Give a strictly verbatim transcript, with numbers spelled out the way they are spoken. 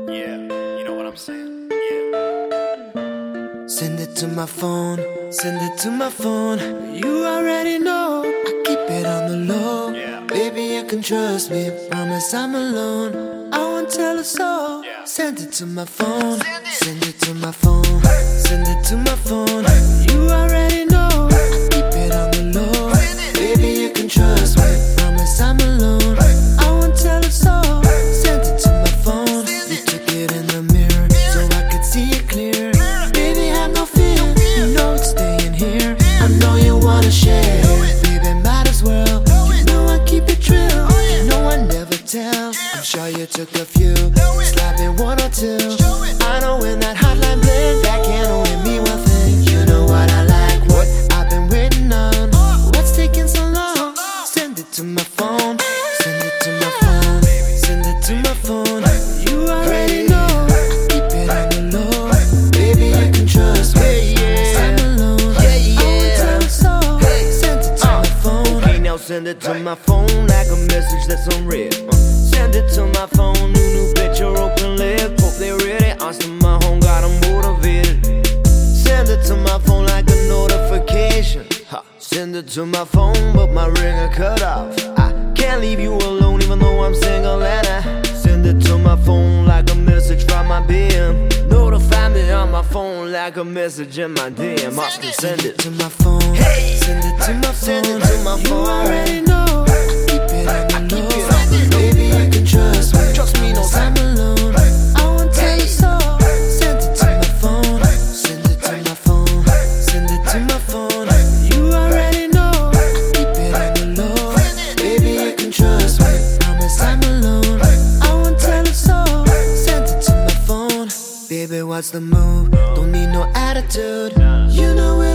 Yeah, you know what I'm saying? Yeah. Send it to my phone, send it to my phone. You already know, I keep it on the low. Yeah. Baby, you can trust me, promise I'm alone. I won't tell a soul. Yeah. Send it to my phone, Send it. send it to my phone, send it to my phone. You already know, I keep it on the low. Send it. Baby, you can trust me, promise I'm alone. I won't tell a soul. Send it to my phone. Send You it. took it in the mirror so I could see it clear. Baby, have no fear. You know it's staying here. I know you wanna share. Baby, might as well. You know I keep it real. You know I never tell. I'm sure you took a few. Slap in one or two. I know when that hotline bling, that can only mean one thing. You know what I like, what I've been waiting on. What's taking so long? Send it to my phone. Send it to my phone. Send it to my phone. You already know. I keep it on the low. Baby, you can trust me. I'm alone. I won't tell a soul. Send it to my phone. Okay, now send it to my phone like a message that's unread. Uh, send it to my phone, new new picture, open lip. Hope they ready. Answer my home, got 'em motivated. Send it to my phone like a notification. Ha. Send it to my phone, but my ringer cut off. I can't leave you alone even though I'm single and I send it to my phone like a message from my B M. Notify me on my phone like a message in my D M. I still send it. to my phone. Hey. Send it to my Send phone. it to my You phone. already know. I keep it on the keep low. it on the low. Baby, you can trust me. Trust me, no I'm alone. I won't tell a soul. Send it to my phone. Send it to my phone. Send it to my phone. You already know. I keep it on the low. Baby, you can trust me. Promise I'm alone. I won't tell a soul. Send it to my phone. Baby, what's the move? Don't need no attitude. You know it.